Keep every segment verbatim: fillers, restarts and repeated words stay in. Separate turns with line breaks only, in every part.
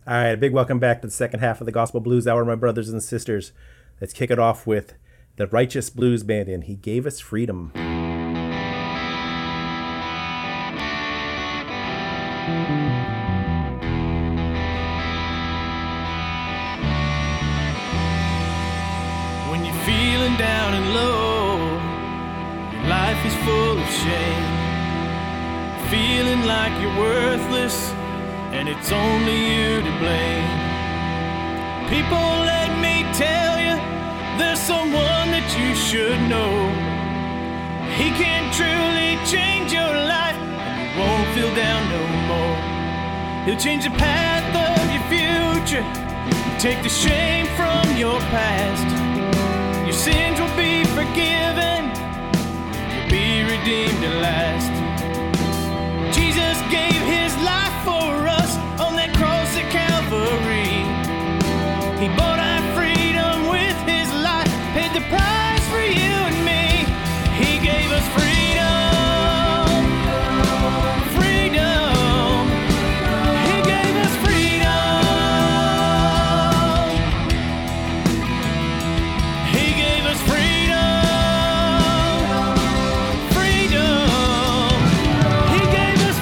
All right, a big welcome back to the second half of the Gospel Blues Hour, my brothers and sisters. Let's kick it off with the Righteous Blues Band and He Gave Us Freedom.
When you're feeling down and low, your life is full of shame, feeling like you're worthless, and it's only you to blame. People, let me tell you, there's someone that you should know. He can truly change your life, and you won't feel down no more. He'll change the path of your future, take the shame from your past. Your sins will be forgiven, you'll be redeemed at last. Jesus gave his life for us on that cross at Calvary. He bought our freedom with his life, paid the price for you and me. He gave us freedom, freedom. He gave us freedom. He gave us freedom, freedom. He gave us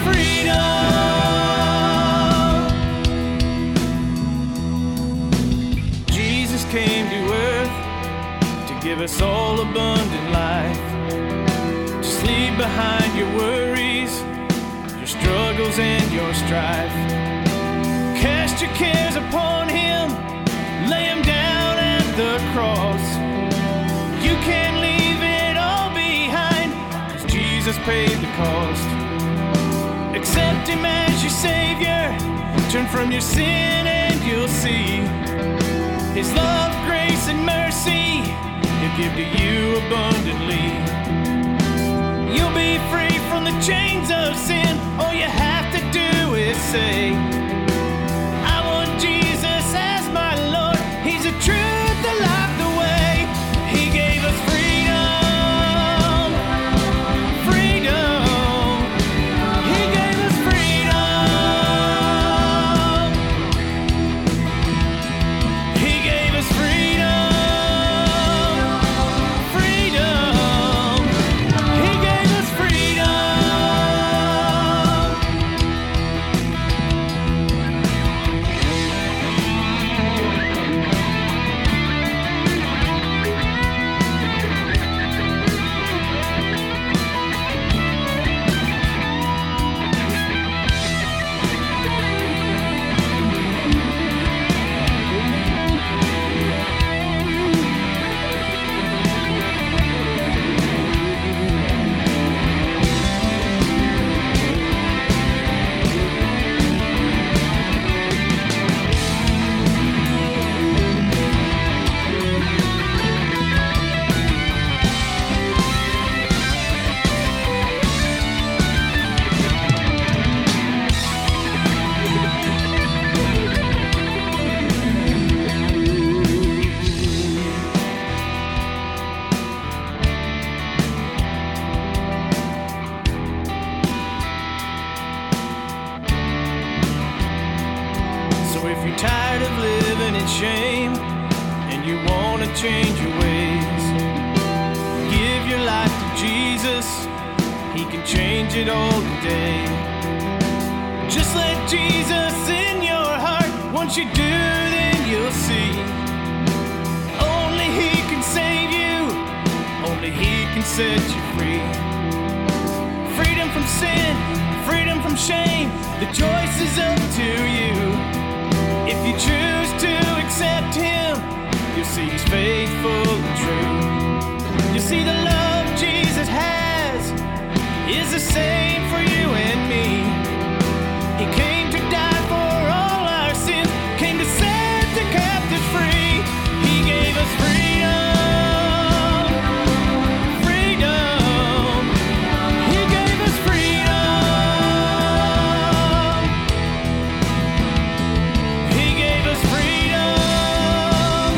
freedom. Jesus came to earth to give us all abundant life. Just leave behind your worries, your struggles and your strife. Cast your cares upon him, lay them down at the cross. You can leave it all behind, 'cause Jesus paid the cost. Accept him as your Savior, turn from your sin and you'll see his love, grace, and mercy he'll give to you abundantly. You'll be free from the chains of sin. All you have to do is say, I want Jesus as my Lord. He's the truth, the life, the way. He gave us freedom, freedom. He gave us freedom. He gave us freedom, freedom. He gave us freedom. So if you're tired of living in shame and you want to change your ways, give your life to Jesus. He can change it all today. Just let Jesus in your heart. Once you do, then you'll see. Only he can save you. Only he can set you free. Freedom from sin, freedom from shame. The choice is up to you. If you choose to accept him, you'll see he's faithful and true. You'll see the love Jesus has is the same for you and me. He came to die for all our sins, came to set the captives free. He gave us freedom, freedom. He gave us freedom. He gave us freedom,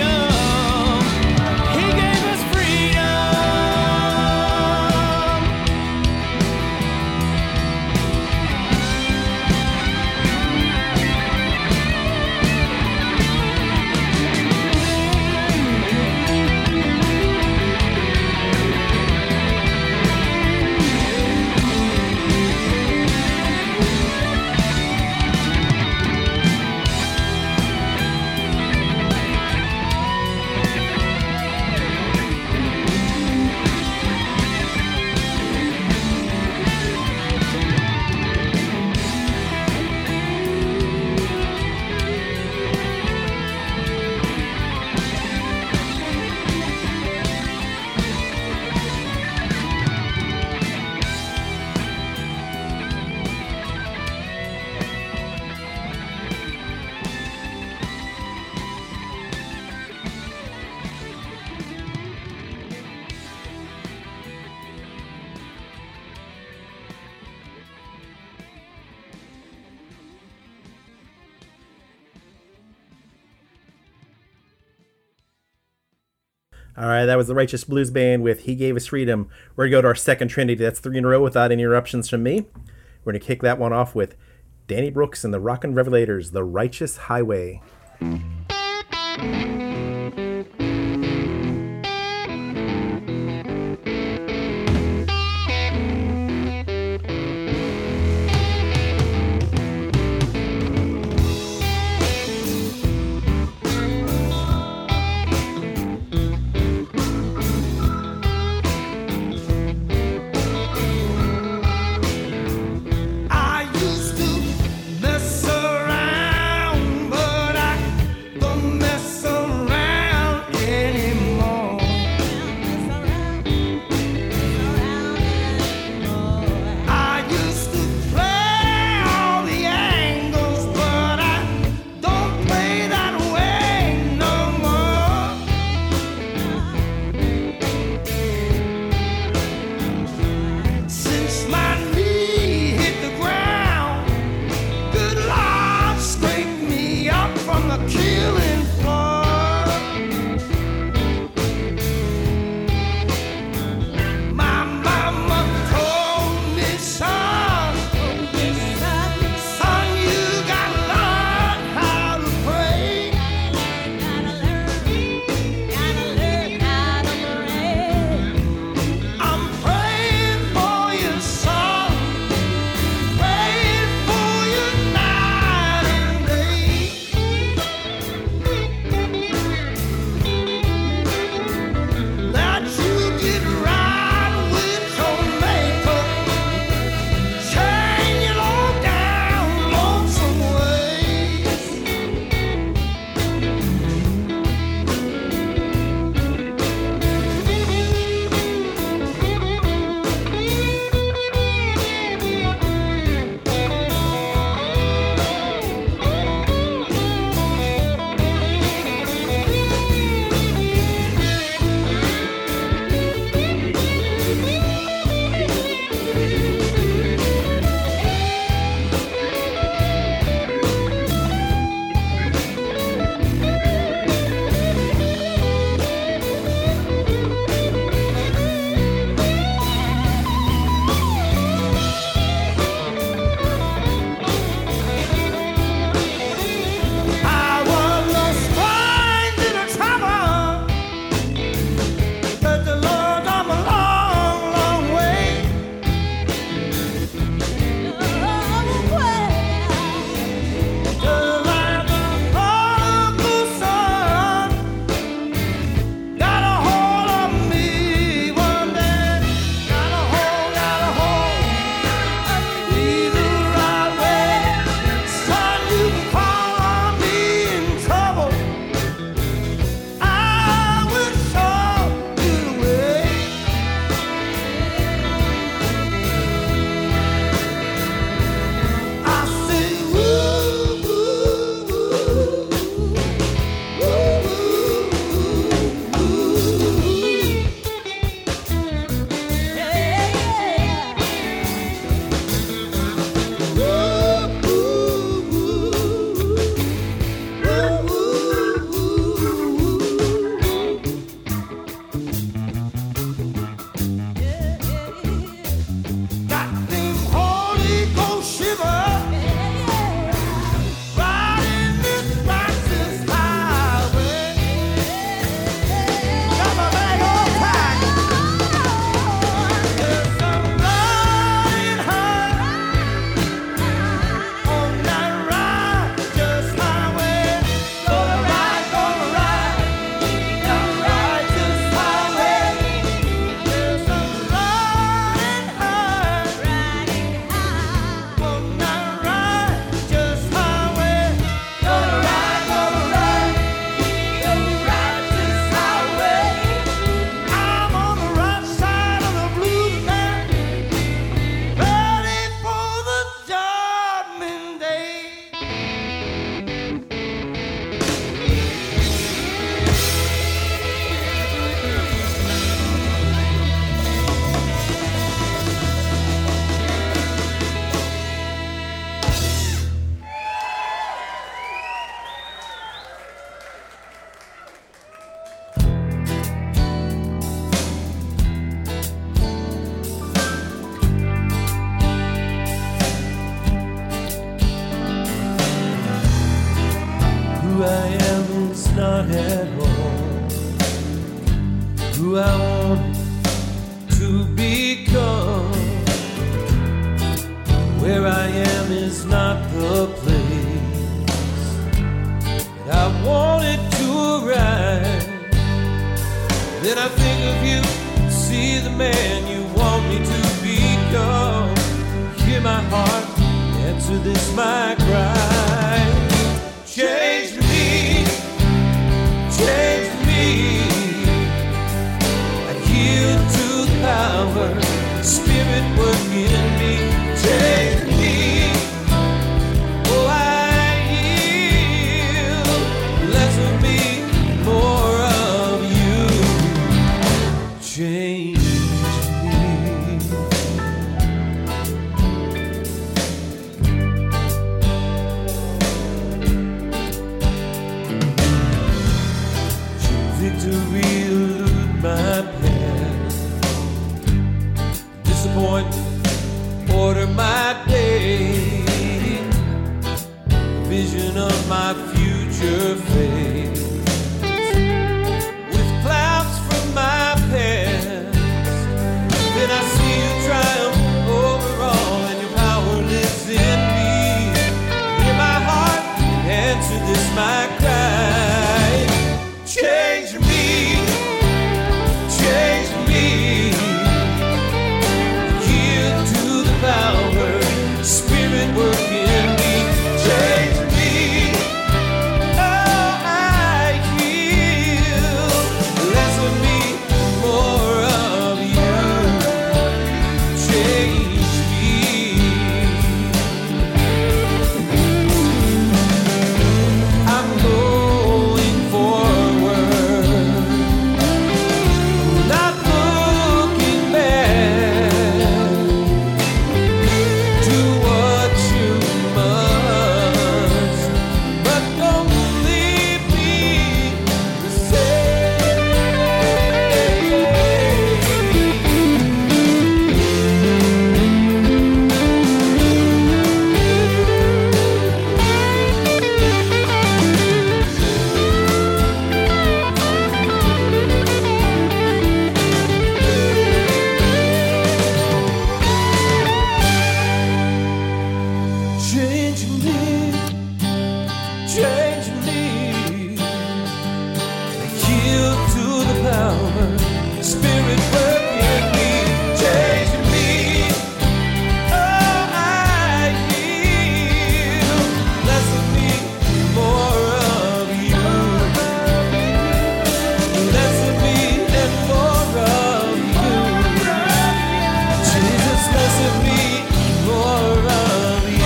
freedom. He gave us freedom.
All right, that was the Righteous Blues Band with He Gave Us Freedom. We're going to go to our second Trinity. That's three in a row without any interruptions from me. We're going to kick that one off with Danny Brooks and the Rockin' Revelators, The Righteous Highway.
I used to mess around, but I don't mess around.
I am is not at all who I want to become. Where I am is not the place that I wanted to arrive. Then I think of you, see the man you want me to become. Hear my heart, answer this my cry. Change me, change me. I yield to the power, Spirit working in me. Change me, oh I yield. Less of me, more of you. Change me. Victory elude my path. Disappointment order my day. Vision of my future fate. With clouds from my past, then I see you triumph over all, and your power lives in me. Hear my heart and answer this my cry. Change me, change me. Yield to the power, Spirit work in me. Change me, oh I yield. Less of me, more of you. Change me. I'm going forward, not looking back. Do what you must, but don't leave me the same. Change me, change me. I yield to the power, Spirit work in me. Change me, oh I yield. Less of me, more of you. Less of me and more of you. Jesus, less of me, more of you.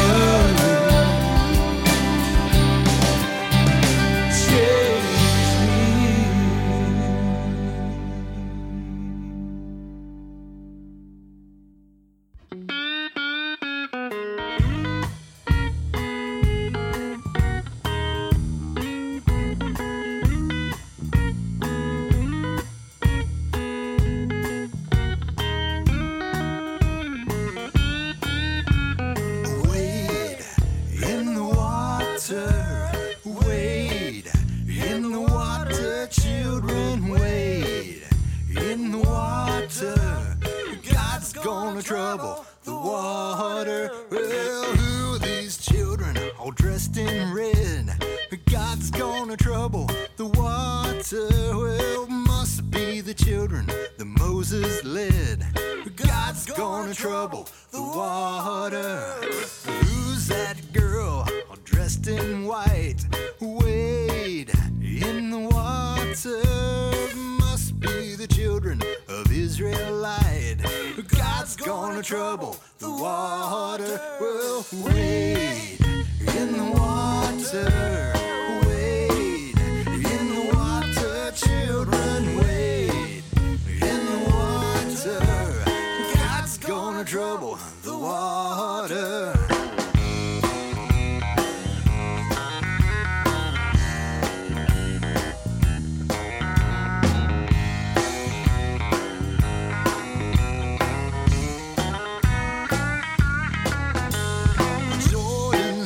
Change me.
Wade in the water, wade in the water, children, wade in the water. God's gonna trouble the water. Well, who are these children all dressed in red? God's gonna trouble the water. Well, must be the children that Moses led. God's gonna trouble the water. Who's that girl all dressed in white? Wade in the water. Must be the children of Israelite. God's gonna trouble the water. Well, wade in the water. Wade in the water, children, wade in the water. God's gonna trouble the water. Jordan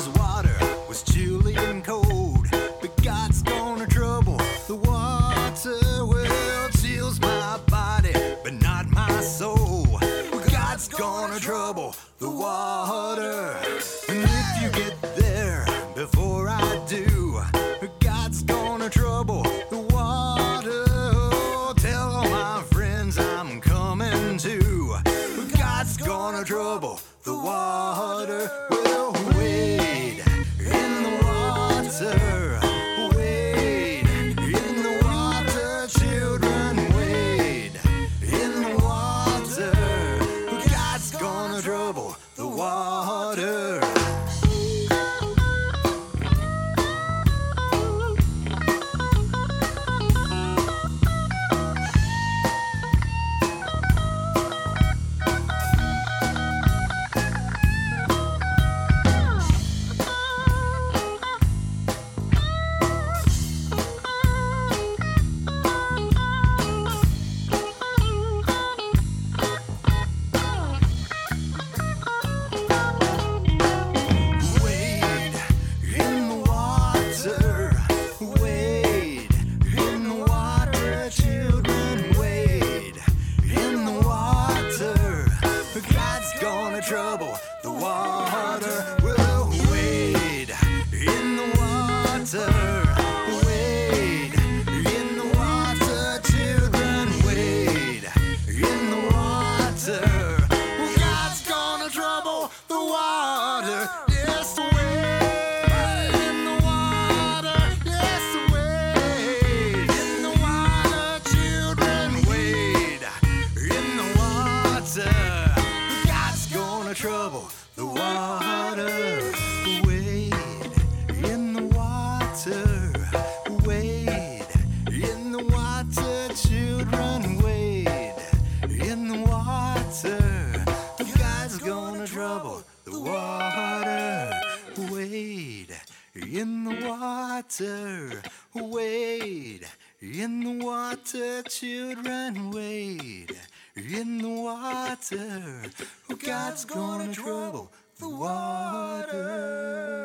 in the water, wade in the water, children, wade in the water. God's gonna trouble the water.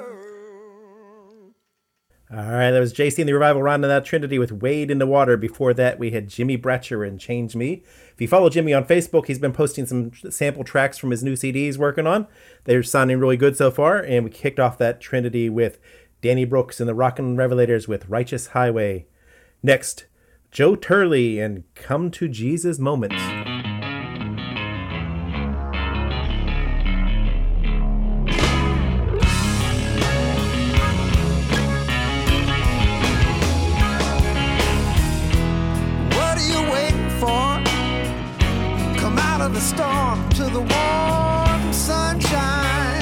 All right, that was J C and the Revival Rounding Out Trinity with Wade in the Water. Before that, we had Jimmy Bratcher and Change Me. If you follow Jimmy on Facebook, he's been posting some sample tracks from his new C D he's working on. They're sounding really good so far, and we kicked off that Trinity with Danny Brooks and the Rockin' Revelators with Righteous Highway. Next, Joe Turley and Come to Jesus Moment.
The storm to the warm sunshine.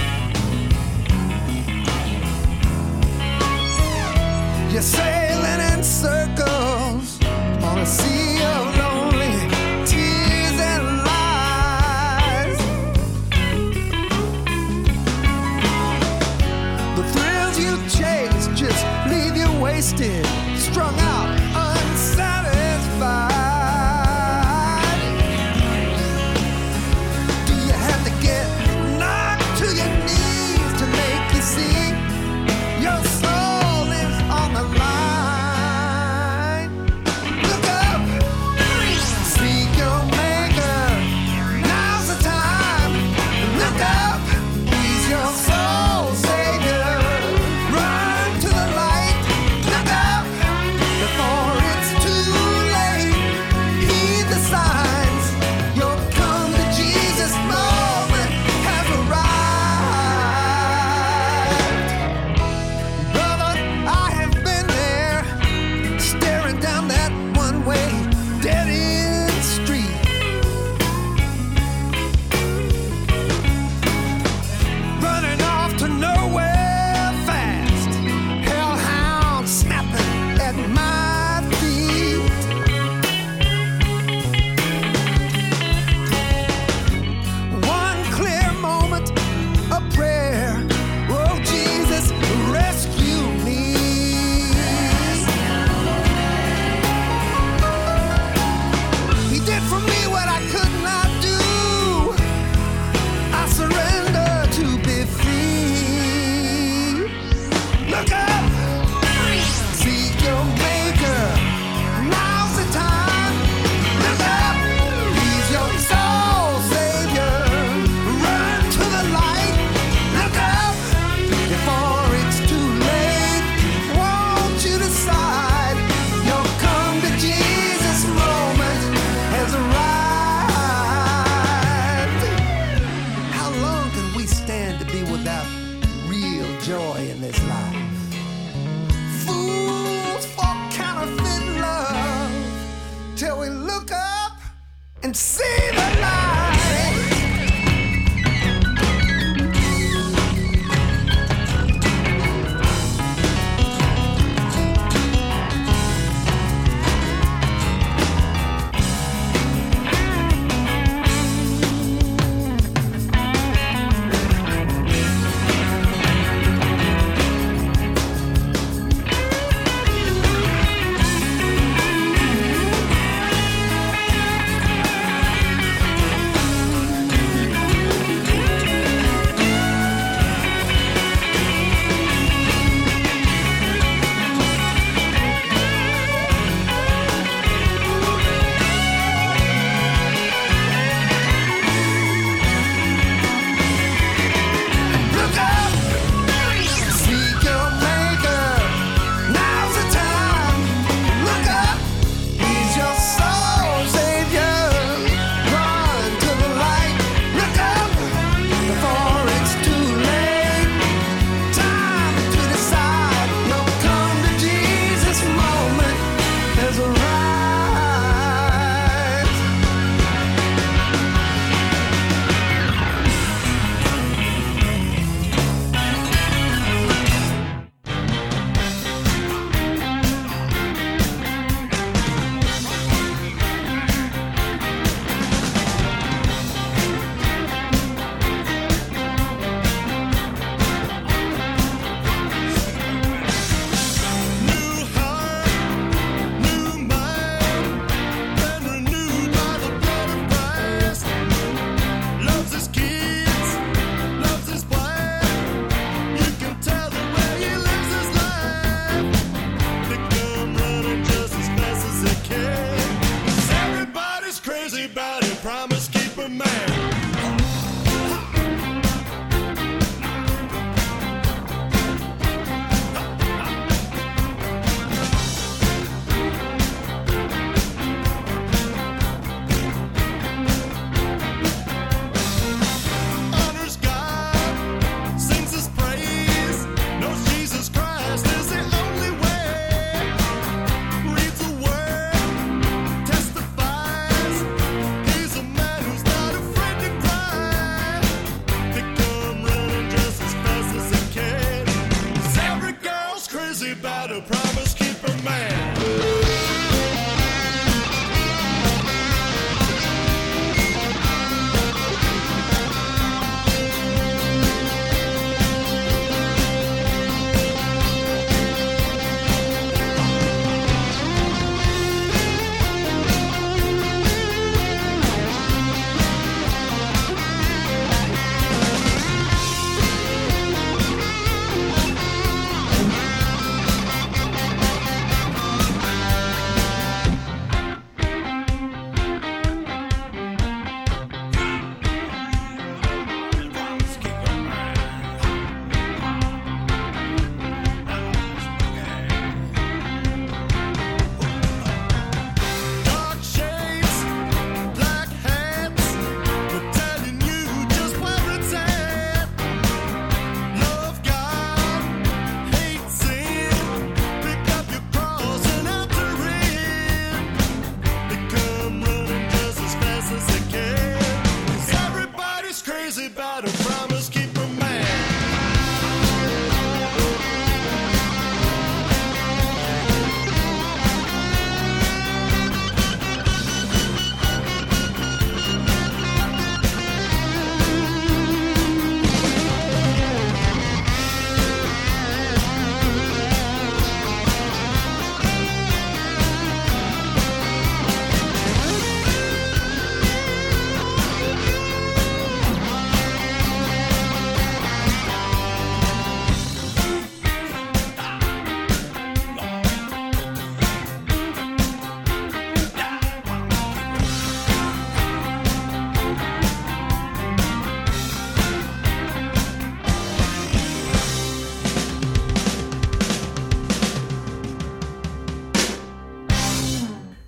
You're sailing in circles on a sea of lonely tears and lies. The thrills you chase just leave you wasted, strung out, unsatisfied.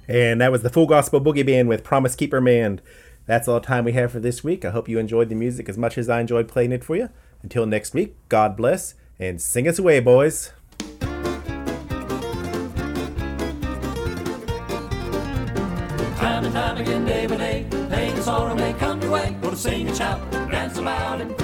And that was the Full Gospel Boogie Band with Promise Keeper Man. That's all the time we have for this week. I hope you enjoyed the music as much as I enjoyed playing it for you. Until next week, God bless, and sing us away, boys.
Time and time again, day by day, pain and sorrow may come your way. Go to sing and shout, dance aloud and